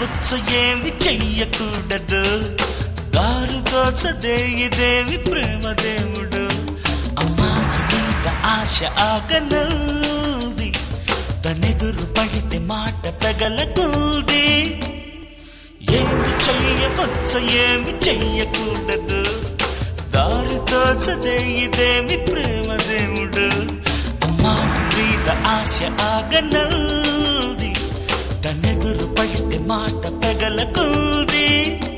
పుచ్చు ఏమి చెయ్యకూడదు, దారి దోచదే ఇదేమి ప్రేమ దేవుడు. అమ్మాయి మీద ఆశ ఆగనంది, తనెదురు పడితే మాట పెగలకుంది. ఏమి చెయ్యవచ్చు ఏమి చెయ్యకూడదు, దారి దోచదే ఇదేమి ప్రేమ దేవుడు. అమ్మాయి మీద ఆశ ఆగనంది, తనెదురు పడితే మాట పెగలకుంది.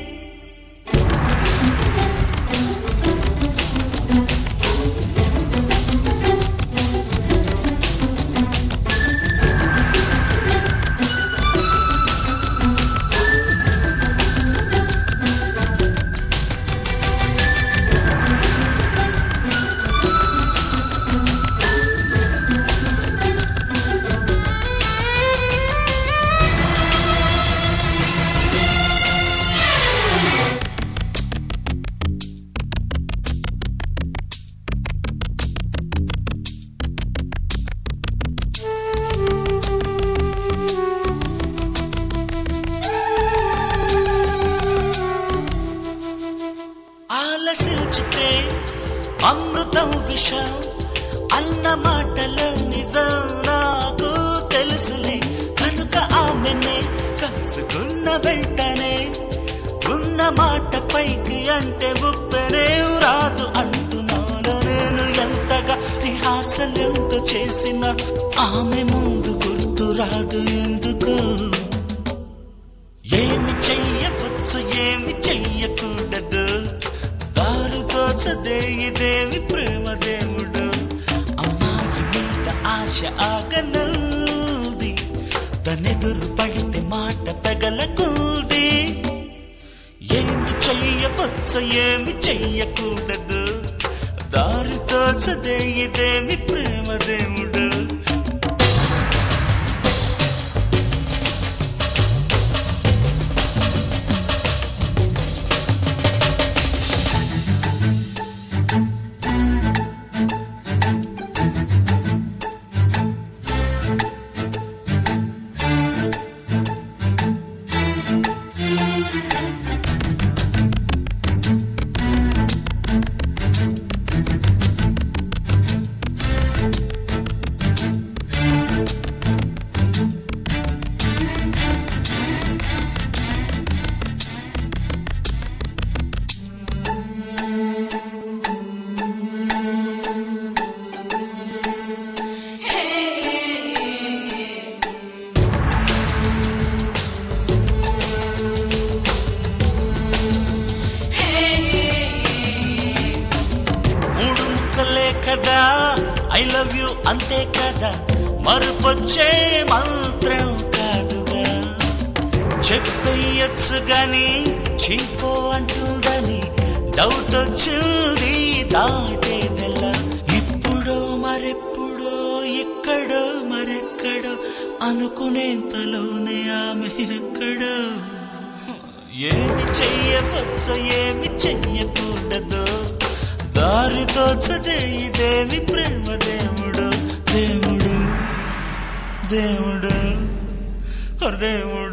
ఆలసించితే అమృతం విషం అన్న మాటలో నిజం నాకు తెలుసులే. కనుక ఆమెనే కలుసుకున్న వెంటనే ఉన్న మాట పైకి అంటే ఉప్పెనే రాదు అంటున్నాను. నేను ఎంతగా రిహార్సల్ ఎంత చేసినా ఆమె ముందు గుర్తు రాదు ఎందుకో. ఏమి చెయ్యవచ్చు ఏమి చెయ్యకూడదు, దారి దోచదే ఇదేమి ప్రేమ దేవుడు. అమ్మాయి మీద ఆశ ఆగనంది, తనెదురు పడితే మాట పెగలకుంది. ఏమి చెయ్యవచ్చు ఏమి చెయ్యకూడదు, దారి దోచదే ఇదేమి ప్రేమ దేవుడు. కదా ఐ లవ్ యూ అంతే కదా, మరుపొచ్చే మంత్రం కాదుగా. చెప్పేయచ్చు గాని చీపో అంటుందని డౌట్ వచ్చింది దాటేదెల్ల. ఇప్పుడో మరెప్పుడో ఎక్కడో మరెక్కడో అనుకునేంతలోనే ఆమె ఎక్కడో. ఏమి చెయ్యవచ్చు ఏమి చెయ్యకూడదు, దారి దోచదే ఇదేమి ప్రేమ దేవుడు. దేవుడు దేవుడు దేవుడు.